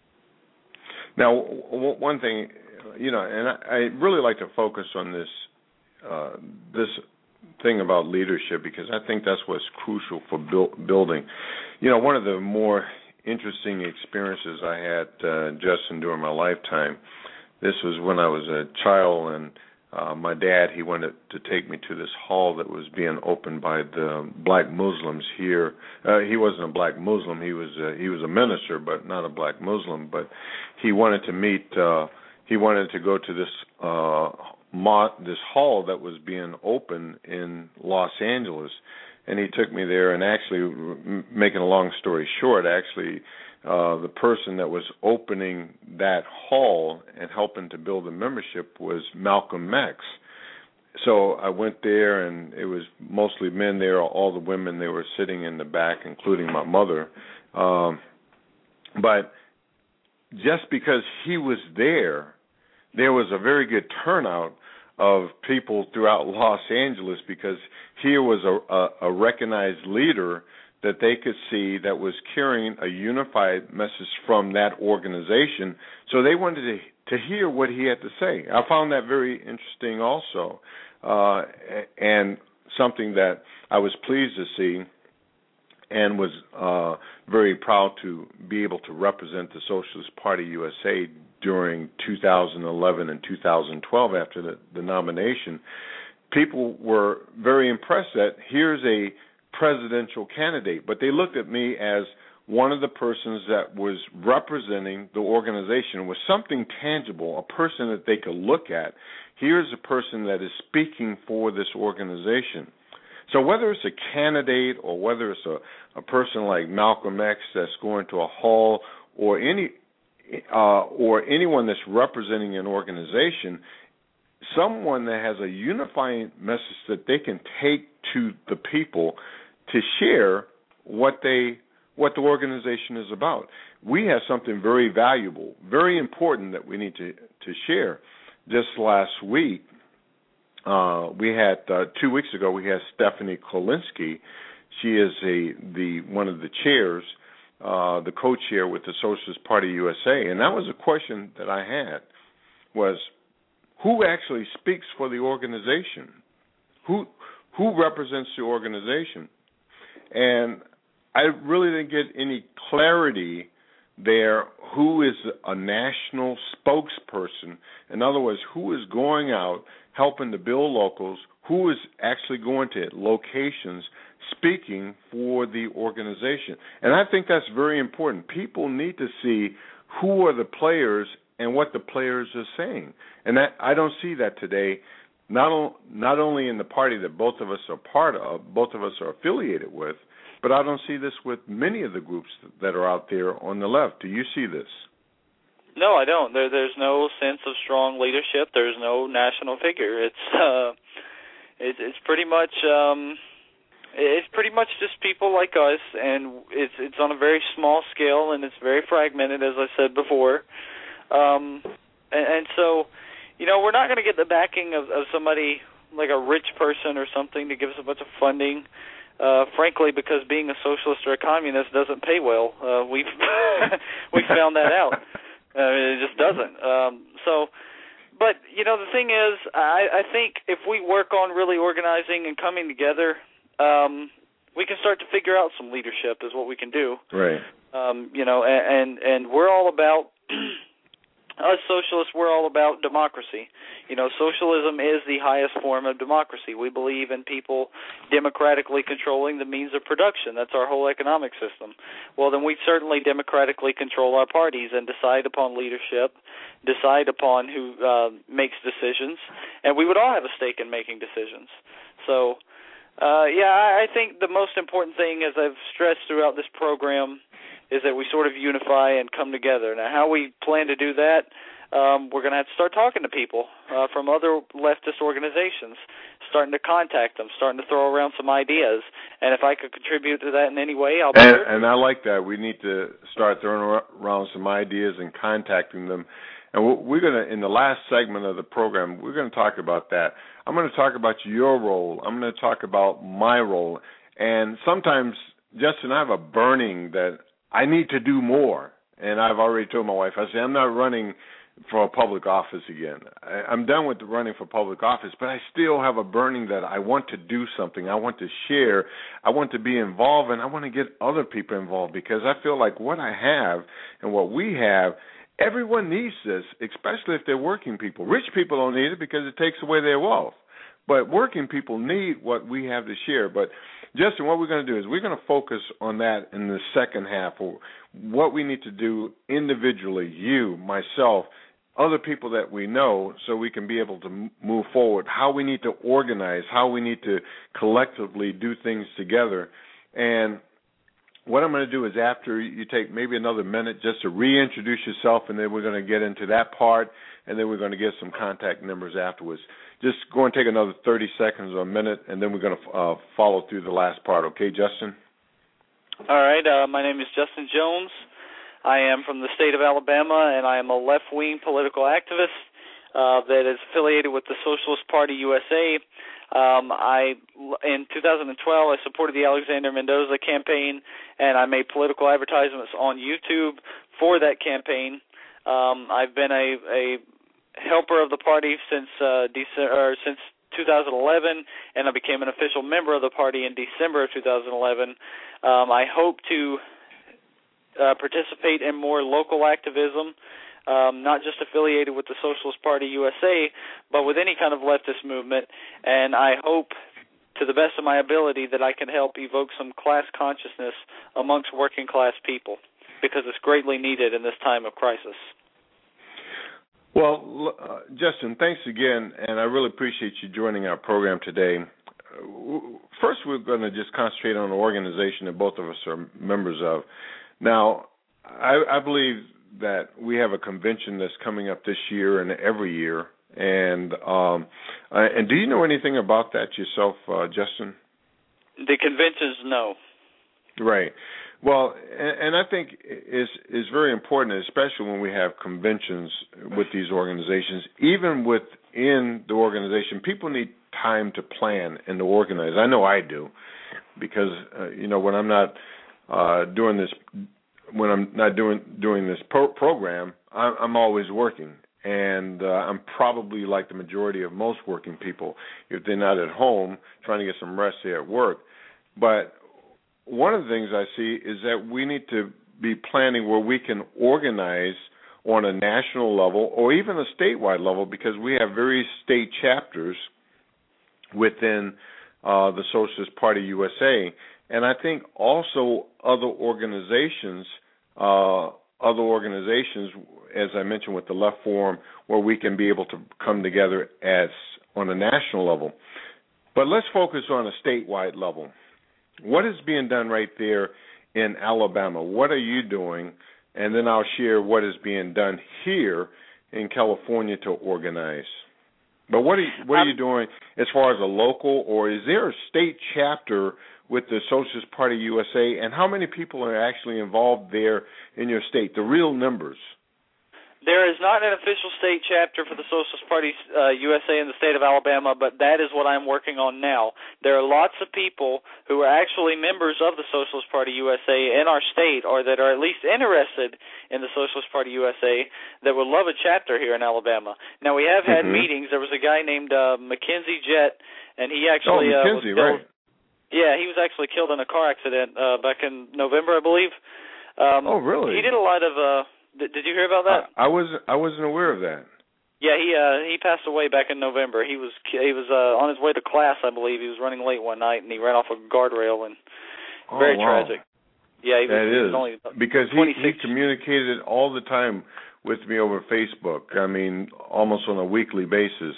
Now, w- one thing, you know, and I, I really like to focus on this uh, this thing about leadership because I think that's what's crucial for build, building. You know, one of the more interesting experiences I had, uh, Justin, during my lifetime, this was when I was a child, and uh, my dad, he wanted to take me to this hall that was being opened by the black Muslims here. Uh, he wasn't a black Muslim. He was a, he was a minister, but not a black Muslim. But he wanted to meet, uh, he wanted to go to this uh, mo- this hall that was being opened in Los Angeles. And he took me there, and actually, making a long story short, actually, uh, the person that was opening that hall and helping to build the membership was Malcolm X. So I went there, and it was mostly men there. All the women, they were sitting in the back, including my mother. Um, but just because he was there, there was a very good turnout of people throughout Los Angeles because here was a, a, a recognized leader that they could see that was carrying a unified message from that organization. So they wanted to, to hear what he had to say. I found that very interesting also, uh, and something that I was pleased to see and was uh, very proud to be able to represent the Socialist Party U S A during two thousand eleven and two thousand twelve after the, the nomination, people were very impressed that here's a presidential candidate, but they looked at me as one of the persons that was representing the organization with something tangible, a person that they could look at. Here's a person that is speaking for this organization. So whether it's a candidate or whether it's a, a person like Malcolm X that's going to a hall or any uh, or anyone that's representing an organization, someone that has a unifying message that they can take to the people to share what they what the organization is about. We have something very valuable, very important that we need to, to share. Just last week, uh, we had uh, two weeks ago we had Stephanie Kolinsky. She is a the one of the chairs, uh, the co-chair with the Socialist Party U S A, and that was a question that I had was, who actually speaks for the organization? Who who represents the organization? And I really didn't get any clarity there who is a national spokesperson. In other words, who is going out helping to build locals, who is actually going to locations speaking for the organization. And I think that's very important. People need to see who are the players and what the players are saying. And that I don't see that today, not, o- not only in the party that both of us are part of, both of us are affiliated with, but I don't see this with many of the groups that are out there on the left. Do you see this? No, I don't. There, there's no sense of strong leadership. There's no national figure. It's uh, it, it's pretty much um, it's pretty much just people like us, and it's it's on a very small scale, and it's very fragmented, as I said before. Um, and, and so, you know, we're not going to get the backing of, of somebody like a rich person or something to give us a bunch of funding. Uh, frankly, because being a socialist or a communist doesn't pay well. Uh, we've we found that out. Uh, it just doesn't. Um, so, but you know, the thing is, I, I think if we work on really organizing and coming together, um, we can start to figure out some leadership. Is what we can do. Right. Um, you know, and and we're all about. Us socialists, we're all about democracy. You know, socialism is the highest form of democracy. We believe in people democratically controlling the means of production. That's our whole economic system. Well, then we certainly democratically control our parties and decide upon leadership, decide upon who uh, makes decisions, and we would all have a stake in making decisions. So, uh, yeah, I think the most important thing, as I've stressed throughout this program, is that we sort of unify and come together. Now, how we plan to do that, um, we're going to have to start talking to people uh, from other leftist organizations, starting to contact them, starting to throw around some ideas. And if I could contribute to that in any way, I'll be and, sure. And I like that. We need to start throwing around some ideas and contacting them. And we're going to, in the last segment of the program, we're going to talk about that. I'm going to talk about your role. I'm going to talk about my role. And sometimes, Justin, I have a burning that I need to do more, and I've already told my wife, I say, I'm not running for a public office again. I, I'm done with running for public office, but I still have a burning that I want to do something. I want to share. I want to be involved, and I want to get other people involved because I feel like what I have and what we have, everyone needs this, especially if they're working people. Rich people don't need it because it takes away their wealth. But working people need what we have to share. But, Justin, what we're going to do is we're going to focus on that in the second half, or what we need to do individually, you, myself, other people that we know, so we can be able to move forward, how we need to organize, how we need to collectively do things together. And what I'm going to do is after you take maybe another minute just to reintroduce yourself, and then we're going to get into that part, and then we're going to get some contact numbers afterwards. Just go and take another thirty seconds or a minute, and then we're going to uh, follow through the last part. Okay, Justin? All right. Uh, my name is Justin Jones. I am from the state of Alabama, and I am a left-wing political activist uh, that is affiliated with the Socialist Party U S A. Um, I, in two thousand twelve, I supported the Alexander Mendoza campaign, and I made political advertisements on YouTube for that campaign. Um, I've been a, a helper of the party since uh, Dece- or since two thousand eleven, and I became an official member of the party in December of two thousand eleven. Um, I hope to uh, participate in more local activism. um, not just affiliated with the Socialist Party U S A, but with any kind of leftist movement. And I hope, to the best of my ability, that I can help evoke some class consciousness amongst working class people, because it's greatly needed in this time of crisis. Well, uh, Justin, thanks again, and I really appreciate you joining our program today. Uh, first, we're going to just concentrate on an organization that both of us are members of. Now, I, I believe that we have a convention that's coming up this year and every year. And um, uh, and do you know anything about that yourself, uh, Justin? The conventions, no. Right. Well, and, and I think is is very important, especially when we have conventions with these organizations. Even within the organization, people need time to plan and to organize. I know I do, because uh, you know when I'm not uh, doing this, when I'm not doing doing this pro- program, I'm, I'm always working. And uh, I'm probably like the majority of most working people. If they're not at home, trying to get some rest, they're at work. But one of the things I see is that we need to be planning where we can organize on a national level or even a statewide level, because we have various state chapters within uh, the Socialist Party U S A. And I think also other organizations, uh, other organizations, as I mentioned with the Left Forum, where we can be able to come together as on a national level. But let's focus on a statewide level. What is being done right there in Alabama? What are you doing? And then I'll share what is being done here in California to organize. But what are you, what are you doing as far as a local, or is there a state chapter with the Socialist Party U S A? And how many people are actually involved there in your state, the real numbers? There is not an official state chapter for the Socialist Party uh, U S A in the state of Alabama, but that is what I'm working on now. There are lots of people who are actually members of the Socialist Party U S A in our state, or that are at least interested in the Socialist Party U S A, that would love a chapter here in Alabama. Now, we have had mm-hmm. meetings. There was a guy named uh, Mackenzie Jett, and he actually oh, Mackenzie, uh, was killed. Right. Yeah, he was actually killed in a car accident uh, back in November, I believe. Um, oh, really? He did a lot of... Uh, Did, did you hear about that? I, I wasn't. I wasn't aware of that. Yeah, he uh, he passed away back in November. He was he was uh, on his way to class, I believe. He was running late one night and he ran off a guardrail, and oh, very wow. tragic. Yeah, he was, that he is was only because he, he communicated all the time with me over Facebook. I mean, almost on a weekly basis.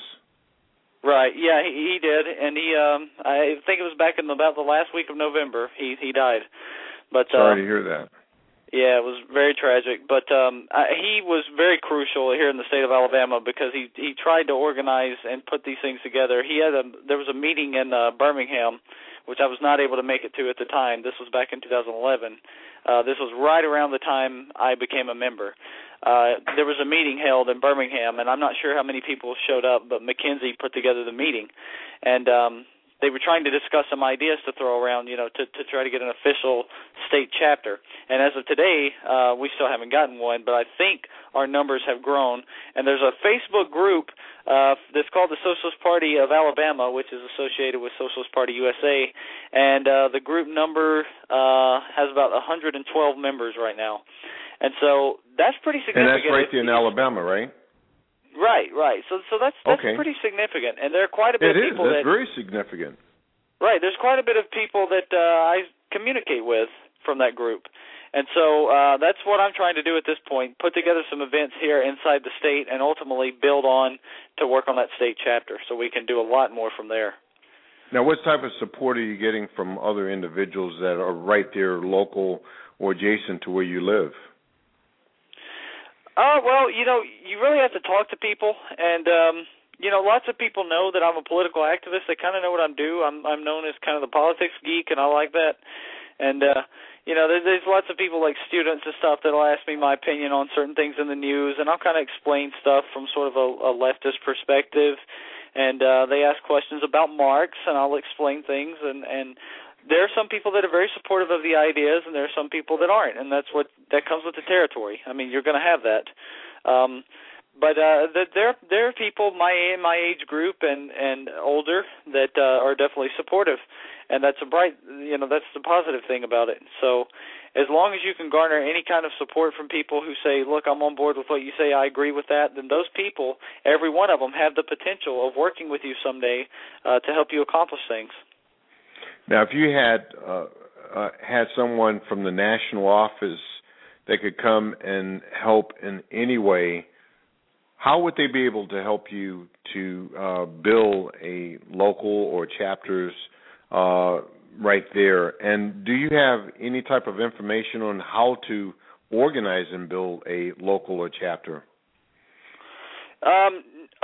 Right. Yeah, he, he did, and he um I think it was back in about the last week of November. He he died. But sorry uh, to hear that. Yeah, it was very tragic, but um, I, he was very crucial here in the state of Alabama, because he he tried to organize and put these things together. He had a there was a meeting in uh, Birmingham, which I was not able to make it to at the time. This was back in two thousand eleven. Uh, this was right around the time I became a member. Uh, there was a meeting held in Birmingham, and I'm not sure how many people showed up, but Mackenzie put together the meeting, and um, they were trying to discuss some ideas to throw around, you know, to, to try to get an official state chapter. And as of today, uh, we still haven't gotten one, but I think our numbers have grown. And there's a Facebook group uh, that's called the Socialist Party of Alabama, which is associated with Socialist Party U S A. And uh, the group number uh, has about one hundred twelve members right now. And so that's pretty significant. And that's right there in Alabama, right? Right, right. So, so that's that's okay. pretty significant, and there are quite a bit it of people is. That's that very significant. Right, there's quite a bit of people that uh, I communicate with from that group, and so uh, that's what I'm trying to do at this point: put together some events here inside the state, and ultimately build on to work on that state chapter, so we can do a lot more from there. Now, what type of support are you getting from other individuals that are right there, local or adjacent to where you live? Uh, well, you know, you really have to talk to people, and, um, you know, lots of people know that I'm a political activist. They kind of know what I'm do. I'm I'm known as kind of the politics geek, and I like that. And, uh, you know, there's, there's lots of people like students and stuff that will ask me my opinion on certain things in the news, and I'll kind of explain stuff from sort of a, a leftist perspective. And uh, they ask questions about Marx, and I'll explain things, and, and there are some people that are very supportive of the ideas, and there are some people that aren't, and that's what that comes with the territory. I mean, you're going to have that. Um, but uh, the, there there are people my in my age group and, and older that uh, are definitely supportive, and that's a bright, you know, that's the positive thing about it. So, as long as you can garner any kind of support from people who say, look, I'm on board with what you say, I agree with that, then those people, every one of them, have the potential of working with you someday uh, to help you accomplish things. Now, if you had uh, uh, had someone from the national office that could come and help in any way, how would they be able to help you to uh, build a local or chapters uh, right there? And do you have any type of information on how to organize and build a local or chapter? Um,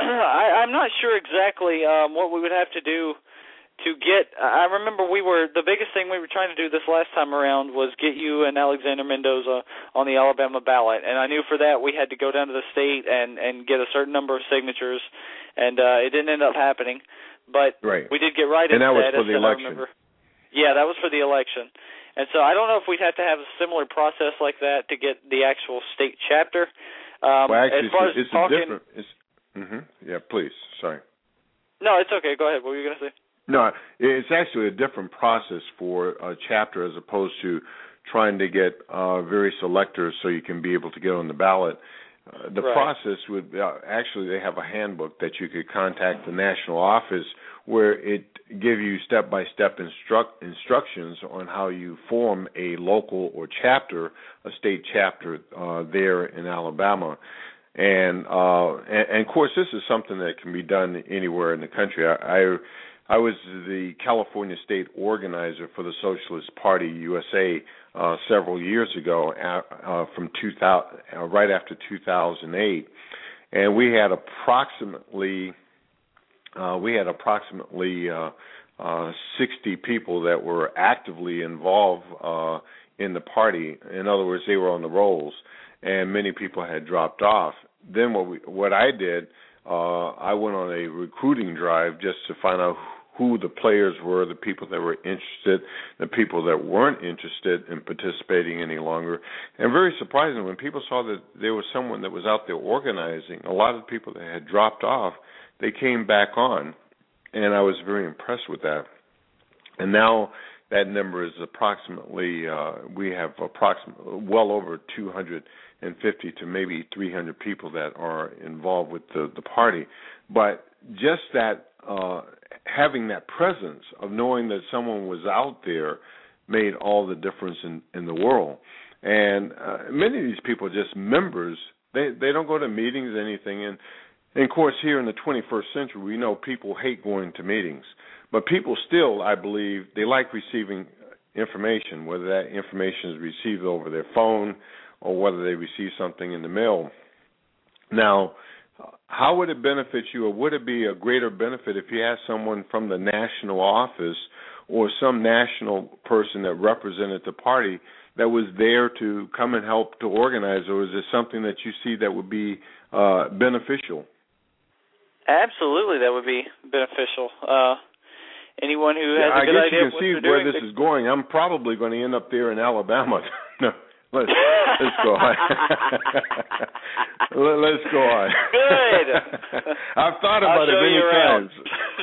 I, I'm not sure exactly um, what we would have to do to get. I remember we were the biggest thing we were trying to do this last time around was get you and Alexander Mendoza on the Alabama ballot, and I knew for that we had to go down to the state and and get a certain number of signatures, and uh, it didn't end up happening. But right. we did get right and into that was that. for the election. Yeah, that was for the election, and so I don't know if we'd have to have a similar process like that to get the actual state chapter. Um, well, actually, as far it's, as it's talking, a different. It's, mm-hmm. Yeah, please. Sorry. No, it's okay. Go ahead. What were you going to say? No, it's actually a different process for a chapter as opposed to trying to get uh, various electors so you can be able to get on the ballot. Uh, the right. process would uh, actually they have a handbook that you could contact the national office where it give you step-by-step instruct, instructions on how you form a local or chapter, a state chapter uh, there in Alabama. And, uh, and, and of course, this is something that can be done anywhere in the country. I, I I was the California state organizer for the Socialist Party U S A uh, several years ago, uh, from two thousand, uh, right after two thousand eight, and we had approximately uh, we had approximately uh, uh, sixty people that were actively involved uh, in the party. In other words, they were on the rolls, and many people had dropped off. Then what we, what I did, uh, I went on a recruiting drive just to find out who the players were, the people that were interested, the people that weren't interested in participating any longer. And very surprising, when people saw that there was someone that was out there organizing, a lot of the people that had dropped off, they came back on, and I was very impressed with that. And now that number is approximately, uh, we have approximately well over two hundred fifty to maybe three hundred people that are involved with the, the party. But just that, uh, having that presence of knowing that someone was out there made all the difference in, in the world. And uh, many of these people are just members. They they don't go to meetings or anything. And, and, of course, here in the twenty-first century, we know people hate going to meetings. But people still, I believe, they like receiving information, whether that information is received over their phone or whether they receive something in the mail. Now, how would it benefit you, or would it be a greater benefit if you had someone from the national office or some national person that represented the party that was there to come and help to organize, or is it something that you see that would be uh, beneficial? Absolutely, that would be beneficial. Uh, anyone who has yeah, a good I guess idea you of can what see they're where doing, this is going. I'm probably going to end up there in Alabama. No. Let's, let's go on. Let's go on. Good. I've thought about it many times.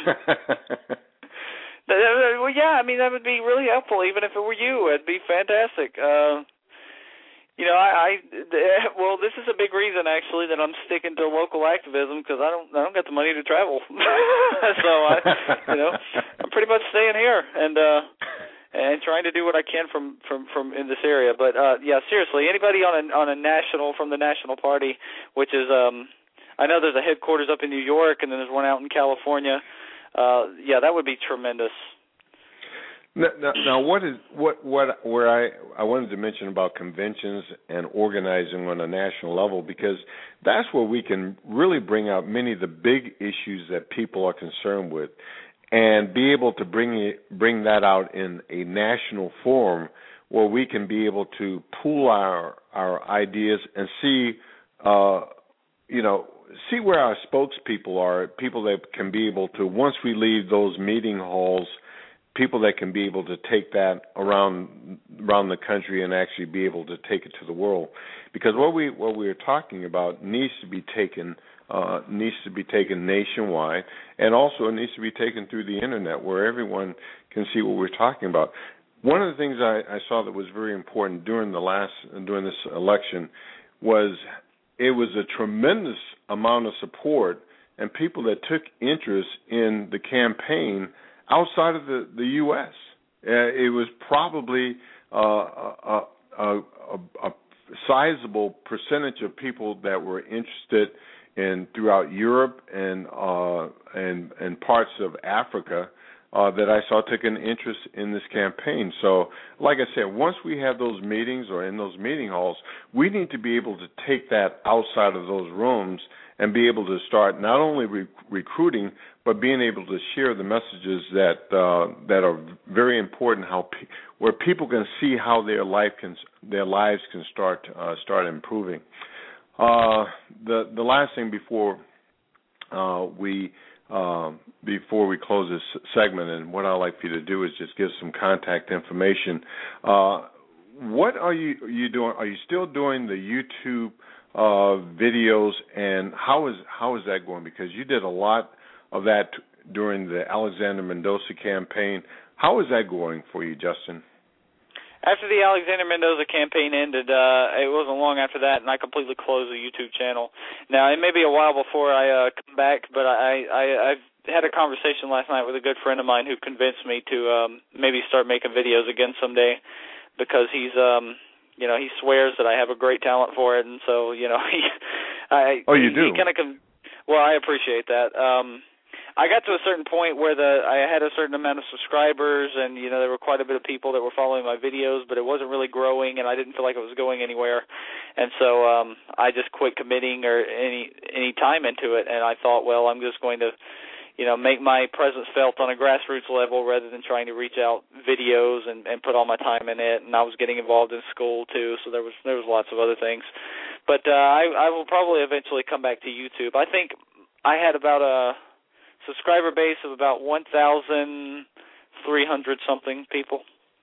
Well, yeah, I mean, that would be really helpful, even if it were you. It'd be fantastic. Uh, you know, I, I, well, this is a big reason, actually, that I'm sticking to local activism, because I don't, I don't got the money to travel. So, I, you know, I'm pretty much staying here. And, uh, and trying to do what I can from, from, from in this area. But, uh, yeah, seriously, anybody on a, on a national, from the National Party, which is, um, I know there's a headquarters up in New York, and then there's one out in California. Uh, yeah, that would be tremendous. Now, now, now what is, what, what, where I, I wanted to mention about conventions and organizing on a national level, because that's where we can really bring out many of the big issues that people are concerned with, and be able to bring it, bring that out in a national forum where we can be able to pool our our ideas and see, uh, you know, see where our spokespeople are, people that can be able to, once we leave those meeting halls, people that can be able to take that around around the country and actually be able to take it to the world. Because what we what we are talking about needs to be taken uh, needs to be taken nationwide, and also it needs to be taken through the internet where everyone can see what we're talking about. one of the things I, I saw that was very important during the last during this election was it was a tremendous amount of support and people that took interest in the campaign outside of the, the U S Uh, it was probably uh, a, a, a, a sizable percentage of people that were interested in throughout Europe and uh, and and parts of Africa uh, that I saw took an interest in this campaign. So, like I said, once we have those meetings or in those meeting halls, we need to be able to take that outside of those rooms and be able to start not only re- recruiting, but being able to share the messages that uh, that are very important, how pe- where people can see how their life can their lives can start uh, start improving. Uh, the the last thing before uh, we uh, before we close this segment, and what I'd like for you to do is just give some contact information. Uh, what are you are you doing? Are you still doing the YouTube uh, videos, and how is how is that going? Because you did a lot of that during the Alexander Mendoza campaign. How is that going for you, Justin? After the Alexander Mendoza campaign ended, uh, it wasn't long after that, and I completely closed the YouTube channel. Now, it may be a while before I uh, come back, but I, I, I've had a conversation last night with a good friend of mine who convinced me to um, maybe start making videos again someday, because he's, um, you know, he swears that I have a great talent for it, and so, you know, he, I, oh, you he, do? He kind of, com- well, I appreciate that. Um, I got to a certain point where the I had a certain amount of subscribers, and you know there were quite a bit of people that were following my videos, but it wasn't really growing, and I didn't feel like it was going anywhere, and so um, I just quit committing or any any time into it. And I thought, well, I'm just going to, you know, make my presence felt on a grassroots level rather than trying to reach out videos and, and put all my time in it. And I was getting involved in school too, so there was there was lots of other things. But uh, I I will probably eventually come back to YouTube. I think I had about a subscriber base of about one thousand three hundred something people.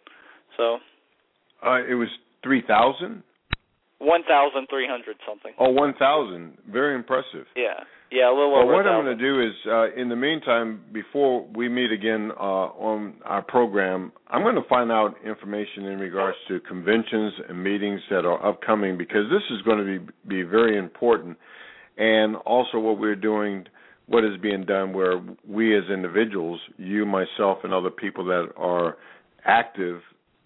So uh, it was three thousand? one thousand three hundred something. Oh, one thousand. Very impressive. Yeah. Yeah, a little well, over what one I'm going to do is, uh, in the meantime, before we meet again uh, on our program, I'm going to find out information in regards to conventions and meetings that are upcoming, because this is going to be, be very important. And also what we're doing, what is being done where we as individuals, you, myself, and other people that are active,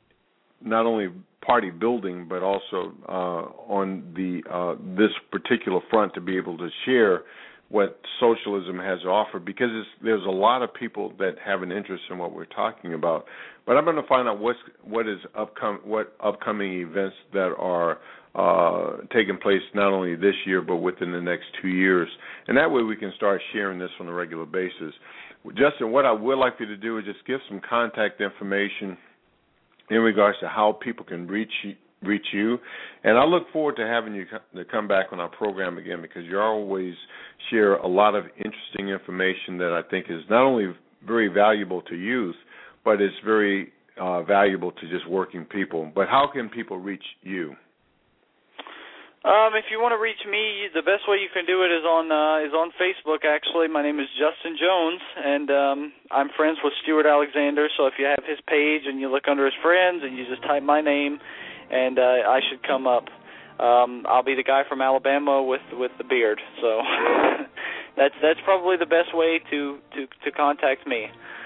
not only party building, but also uh, on the uh, this particular front, to be able to share what socialism has to offer, because it's, there's a lot of people that have an interest in what we're talking about. But I'm going to find out what's, what is upcom- what upcoming events that are uh, taking place not only this year but within the next two years, and that way we can start sharing this on a regular basis. Justin, what I would like you to do is just give some contact information in regards to how people can reach you, reach you. And I look forward to having you to come back on our program again, because you always share a lot of interesting information that I think is not only very valuable to youth, but it's very uh, valuable to just working people. But how can people reach you? Um, if you want to reach me, the best way you can do it is on uh, is on Facebook. Actually, my name is Justin Jones, and um, I'm friends with Stuart Alexander. So if you have his page and you look under his friends and you just type my name, and uh, I should come up. Um, I'll be the guy from Alabama with, with the beard. So that's that's probably the best way to, to, to contact me.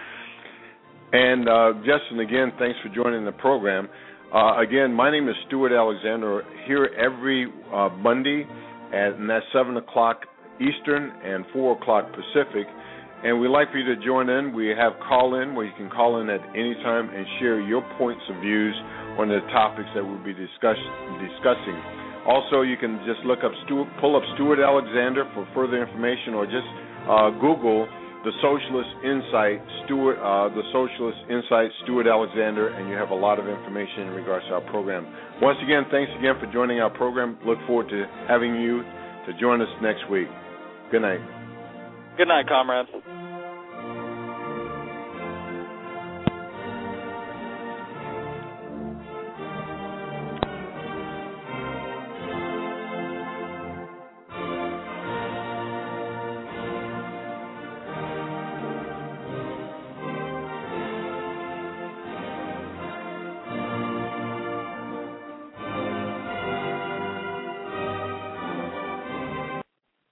And uh, Justin, again, thanks for joining the program. Uh, again, my name is Stuart Alexander, here every uh, Monday, at, and that's seven o'clock Eastern and four o'clock Pacific. And we'd like for you to join in. We have call-in where you can call in at any time and share your points of views on the topics that we'll be discuss- discussing. Also, you can just look up, Stuart, pull up Stuart Alexander for further information, or just uh, Google the Socialist Insight, Stuart, uh, the Socialist Insight, Stuart Alexander, and you have a lot of information in regards to our program. Once again, thanks again for joining our program. Look forward to having you to join us next week. Good night. Good night, comrades.